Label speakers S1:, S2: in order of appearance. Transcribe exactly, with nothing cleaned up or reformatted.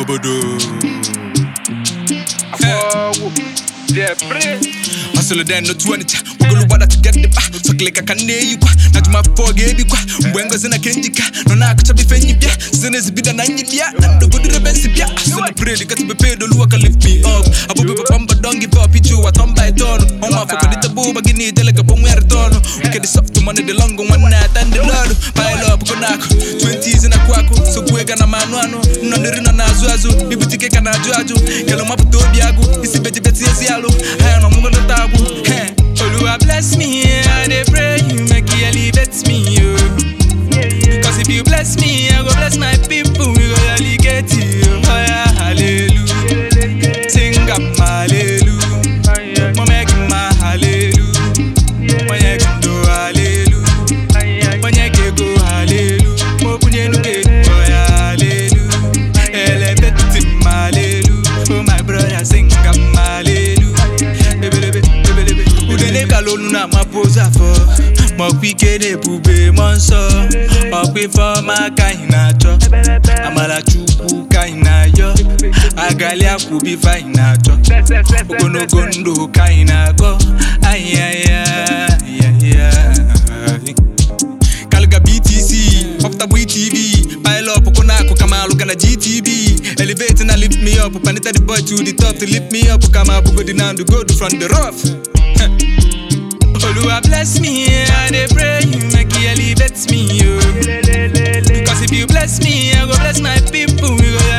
S1: Obodo. Hustle then no twenty. We go water to get the back. So click I can near you. Not my four baby. When goes in a kenjika. No na kucha be fenyi bia. Since be the nine bia. And the good the best bia. So I pray they got to be paid. The Lord can lift me up. I will be bamba don't give up. Pichu I turn by turn. On my fuck the boo but gini tell like a bum we return. We get the soft money the long one night and the blood. Pile up konako. Twenties in a quaco. So quick and a manuano. None the rina nazuazu. Ibutike kana juaju. Yellow map to biagu. Isi beti beti yalo. I am on the taboo. Oluwa bless me, I dey pray you make you elevate me, yo. Because if you bless me, I go bless my people, we go elevate you. Oh yeah, hallelujah. Sing up hallelujah. Mo make my hallelujah. Mo make do hallelujah. Mo make go hallelujah. Mo punye nuke oh yeah, hallelujah. Elevate him hallelujah. Oh my brother sing up hallelujah. Luna ma posa for mo pike de bube monso o pe for ma kaina cho amala chuku kaina yo agali akubi faina cho ogono gondo kaina go ay ay ay ay Kalga B T C Opta B T V pile up konako kama lugana G T B elevate and lift me up panita the boy to the top to lift me up kama bugo dinando go from the rough. Oluwa bless me, I dey pray you make you elevate me, yo. Because if you bless me, I go bless my people, we go